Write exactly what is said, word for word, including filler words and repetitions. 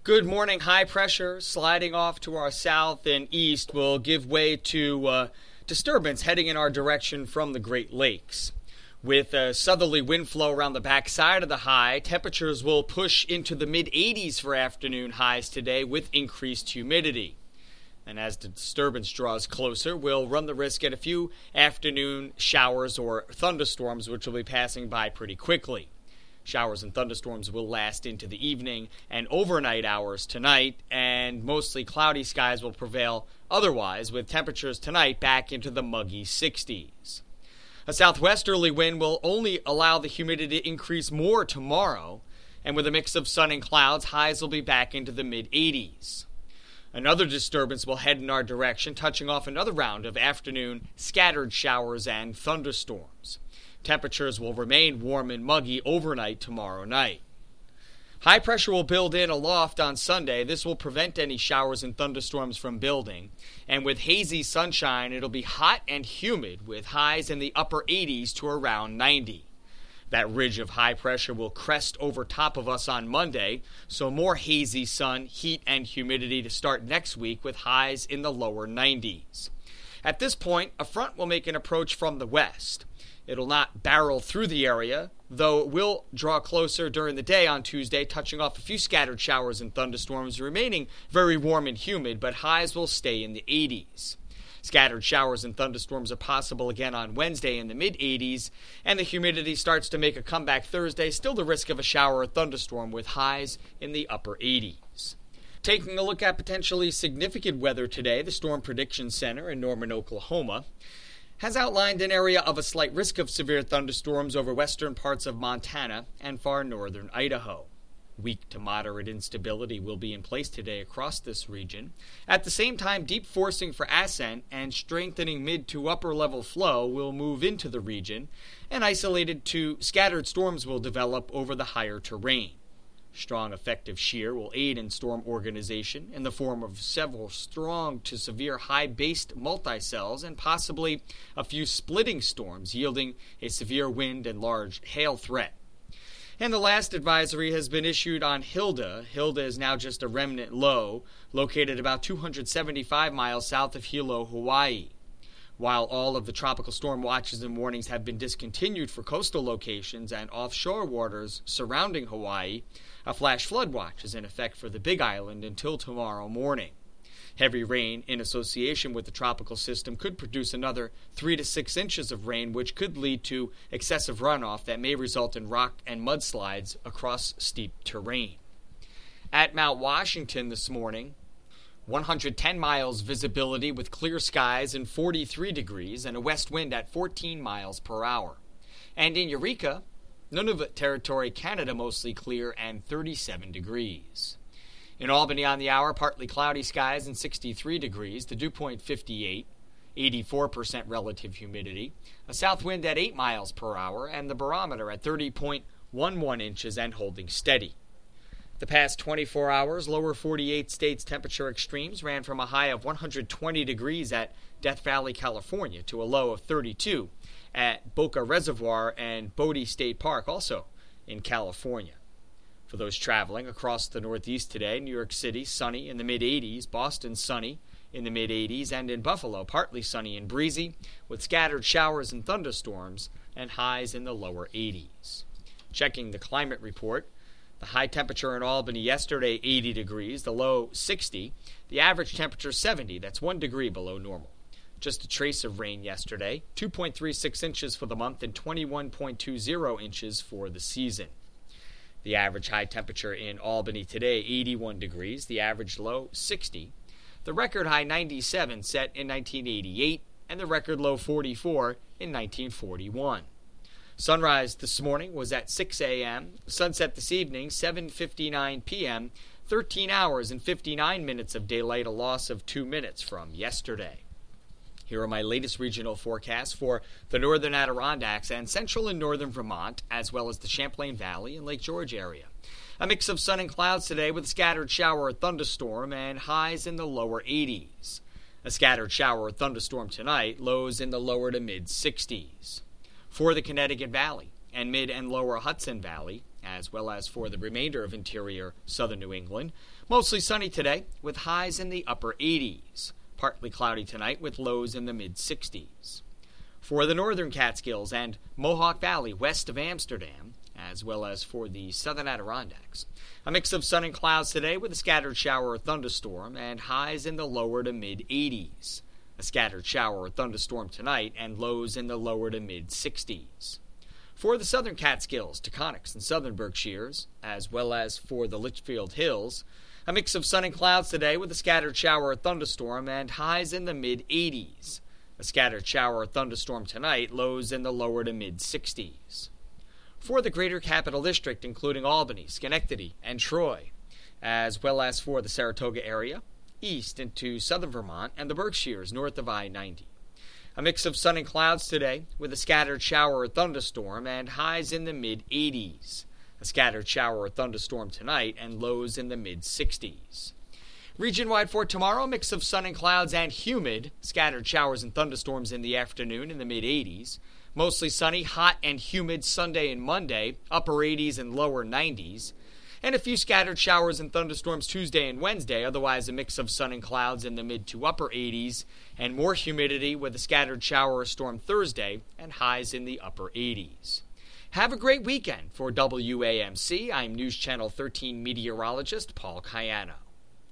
Good morning. High pressure sliding off to our south and east will give way to uh, disturbance heading in our direction from the Great Lakes. With a southerly wind flow around the backside of the high, temperatures will push into the mid eighties for afternoon highs today with increased humidity. And as the disturbance draws closer, we'll run the risk at a few afternoon showers or thunderstorms, which will be passing by pretty quickly. Showers and thunderstorms will last into the evening and overnight hours tonight, and mostly cloudy skies will prevail otherwise, with temperatures tonight back into the muggy sixties. A southwesterly wind will only allow the humidity to increase more tomorrow, and with a mix of sun and clouds, highs will be back into the mid eighties. Another disturbance will head in our direction, touching off another round of afternoon scattered showers and thunderstorms. Temperatures will remain warm and muggy overnight tomorrow night. High pressure will build in aloft on Sunday. This will prevent any showers and thunderstorms from building. And with hazy sunshine, it'll be hot and humid with highs in the upper eighties to around ninety. That ridge of high pressure will crest over top of us on Monday, so more hazy sun, heat, and humidity to start next week with highs in the lower nineties. At this point, a front will make an approach from the west. It'll not barrel through the area, though it will draw closer during the day on Tuesday, touching off a few scattered showers and thunderstorms, remaining very warm and humid, but highs will stay in the eighties. Scattered showers and thunderstorms are possible again on Wednesday in the mid eighties, and the humidity starts to make a comeback Thursday, still the risk of a shower or thunderstorm with highs in the upper eighties. Taking a look at potentially significant weather today, the Storm Prediction Center in Norman, Oklahoma, has outlined an area of a slight risk of severe thunderstorms over western parts of Montana and far northern Idaho. Weak to moderate instability will be in place today across this region. At the same time, deep forcing for ascent and strengthening mid to upper level flow will move into the region, and isolated to scattered storms will develop over the higher terrain. Strong effective shear will aid in storm organization in the form of several strong to severe high-based multicells and possibly a few splitting storms yielding a severe wind and large hail threat. And the last advisory has been issued on Hilda. Hilda is now just a remnant low, located about two hundred seventy-five miles south of Hilo, Hawaii. While all of the tropical storm watches and warnings have been discontinued for coastal locations and offshore waters surrounding Hawaii, a flash flood watch is in effect for the Big Island until tomorrow morning. Heavy rain in association with the tropical system could produce another three to six inches of rain, which could lead to excessive runoff that may result in rock and mudslides across steep terrain. At Mount Washington this morning, one hundred ten miles visibility with clear skies and forty-three degrees and a west wind at fourteen miles per hour. And in Eureka, Nunavut Territory, Canada, mostly clear and thirty-seven degrees. In Albany on the hour, partly cloudy skies and sixty-three degrees, the dew point fifty-eight, eighty-four percent relative humidity, a south wind at eight miles per hour, and the barometer at thirty point one one inches and holding steady. The past twenty-four hours, lower forty-eight states temperature extremes ran from a high of one hundred twenty degrees at Death Valley, California, to a low of thirty-two at Boca Reservoir and Bodie State Park, also in California. For those traveling across the Northeast today, New York City, sunny in the mid eighties, Boston, sunny in the mid eighties, and in Buffalo, partly sunny and breezy, with scattered showers and thunderstorms, and highs in the lower eighties. Checking the climate report, the high temperature in Albany yesterday, eighty degrees, the low sixty, the average temperature seventy, that's one degree below normal. Just a trace of rain yesterday, two point three six inches for the month and twenty-one point two zero inches for the season. The average high temperature in Albany today, eighty-one degrees, the average low, sixty. The record high, ninety-seven, set in nineteen eighty-eight, and the record low, forty-four, in nineteen forty-one. Sunrise this morning was at six a.m., sunset this evening, seven fifty-nine p.m., thirteen hours and fifty-nine minutes of daylight, a loss of two minutes from yesterday. Here are my latest regional forecasts for the northern Adirondacks and central and northern Vermont, as well as the Champlain Valley and Lake George area. A mix of sun and clouds today with a scattered shower or thunderstorm and highs in the lower eighties. A scattered shower or thunderstorm tonight, lows in the lower to mid sixties. For the Connecticut Valley and mid and lower Hudson Valley, as well as for the remainder of interior southern New England. Mostly sunny today with highs in the upper eighties. Partly cloudy tonight with lows in the mid-sixties. For the northern Catskills and Mohawk Valley west of Amsterdam, as well as for the southern Adirondacks, a mix of sun and clouds today with a scattered shower or thunderstorm and highs in the lower to mid-eighties. A scattered shower or thunderstorm tonight and lows in the lower to mid-sixties. For the southern Catskills, Taconics, and southern Berkshires, as well as for the Litchfield Hills, a mix of sun and clouds today with a scattered shower or thunderstorm and highs in the mid-eighties. A scattered shower or thunderstorm tonight, lows in the lower to mid-sixties. For the greater capital district, including Albany, Schenectady, and Troy, as well as for the Saratoga area, east into southern Vermont, and the Berkshires north of I ninety. A mix of sun and clouds today with a scattered shower or thunderstorm and highs in the mid-eighties. A scattered shower or thunderstorm tonight and lows in the mid-sixties. Region-wide for tomorrow, a mix of sun and clouds and humid. Scattered showers and thunderstorms in the afternoon in the mid-eighties. Mostly sunny, hot, and humid Sunday and Monday, upper eighties and lower nineties. And a few scattered showers and thunderstorms Tuesday and Wednesday, otherwise a mix of sun and clouds in the mid to upper eighties, and more humidity with a scattered shower or storm Thursday, and highs in the upper eighties. Have a great weekend. For W A M C, I'm News Channel thirteen meteorologist Paul Kayana.